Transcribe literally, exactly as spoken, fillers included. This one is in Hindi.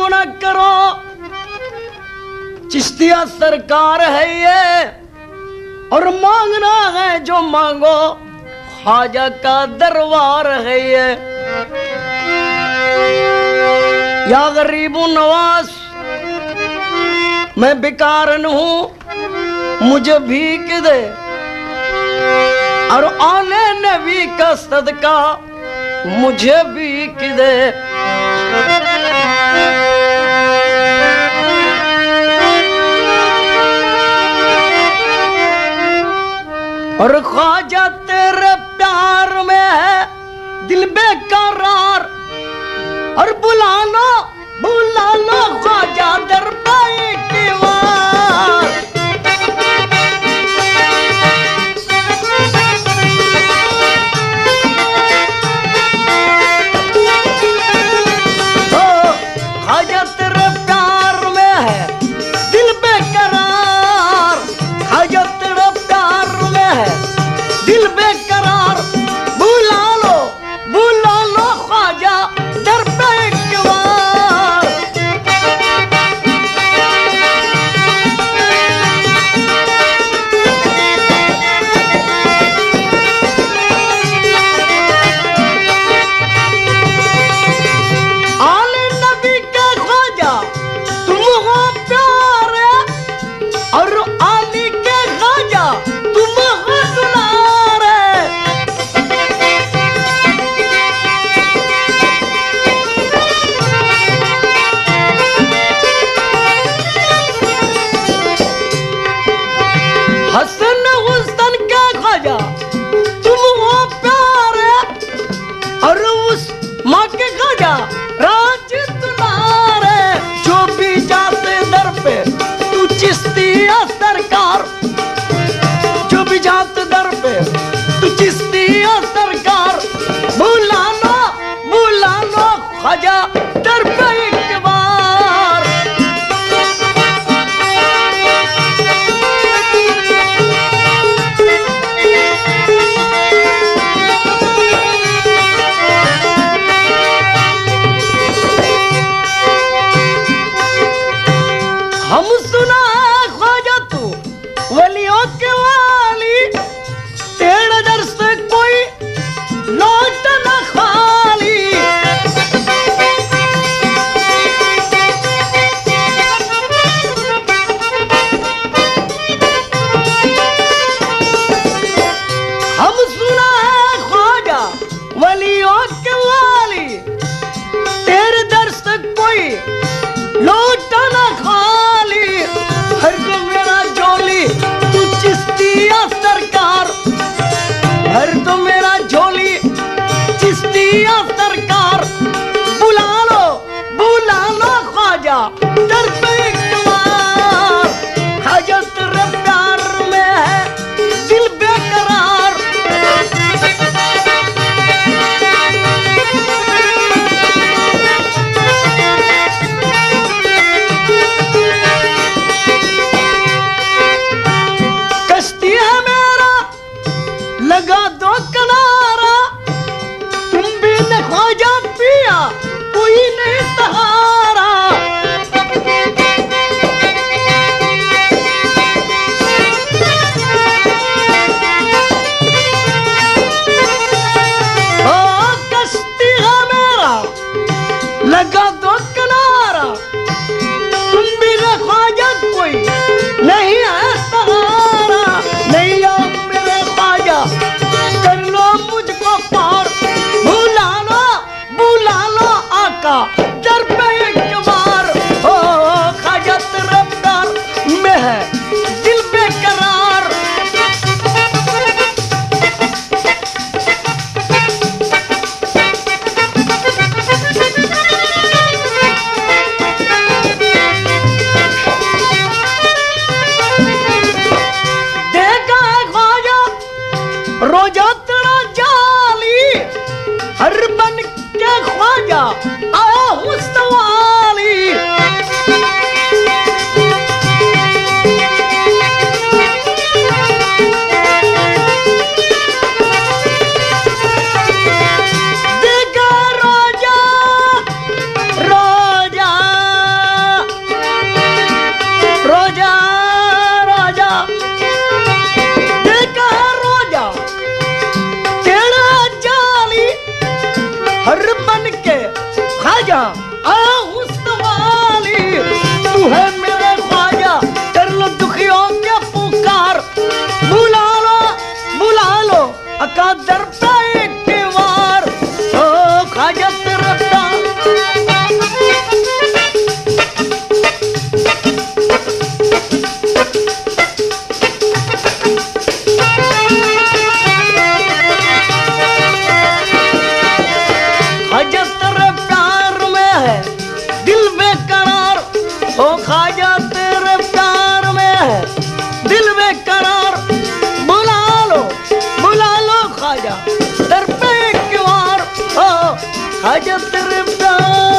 गुना करो। चिश्तिया सरकार है ये और मांगना है जो मांगो, ख्वाजा का दरबार है ये। या गरीबू नवाज मैं बेकारन हूँ, मुझे भीख दे और आले नबी का सदका मुझे भीख दे। और ख्वाजा तेरे प्यार में है दिल बेकरार, और बुला लो बुला लो ख्वाजा दरबार की वार। ख्वाजा तेरे प्यार में है दिल बेकरार, ख्वाजा तेरे प्यार में है दिल बेकरार। बुला लो बुला लो ख्वाजा दरबार की वार। आले नबी के ख्वाजा तुम हो प्यारे, और आली के ख्वाजा तुम हो दुलारे। हसन हुसन के ख्वाजा तुम हो प्यारे, और उस माँ के ख्वाजा राज दुलारे। जो भी जाते दर पे तू चिश्तिया सरकार, जो भी जाते दर पे तू चिश्तिया सरकार। बुला लो बुला लो ख्वाजा दरबार की वार। हम सुना है ख्वाजा तू वलियों के वाली, तेरे दर से कोई लौट न खाली। हम सुना है ख्वाजा वलियों के वाली, तेरे दर से कोई लौट न खाली। हर को मेरा झोली तू चिश्तिया सरकार, हर तो मेरा झोली चिश्तिया सरकार। बुला लो बुला लो ख्वाजा दरबार की वार। ख्वाजा तेरे प्यार में है दिल बेकरार। कश्ती है मेरा लगा दो किनारा, तुम भी न ख्वाजा पिया कोई नहीं सहारा। ओ कश्ती है मेरा लगा दो किनारा, तुम भी न ख्वाजा कोई नहीं है सहारा। नहीं आओ मेरे ख्वाजा कर लो मुझको पार। बुला लो बुला लो आका दरबार की वार। ओ ख्वाजा तेरे प्यार में है दिल बेकरार। देखा है ख्वाजा रोजा तेरा जाली, हर बन के ख्वाजा आया हूँ सवाली। देखा रोजा रोजा बन के ख्वाजा आया उस्तवाली, तू है मेरे ख्वाजा कर लो दुखियों के पुकार, बुला लो बुला लो अकादर पे एक वार, ओ ख्वाजा तेरा ख्वाजा तेरे प्यार में है दिल बेकरार, बुला लो बुला लो ख्वाजा दर पे एक बार, ओ ख्वाजा तेरे प्यार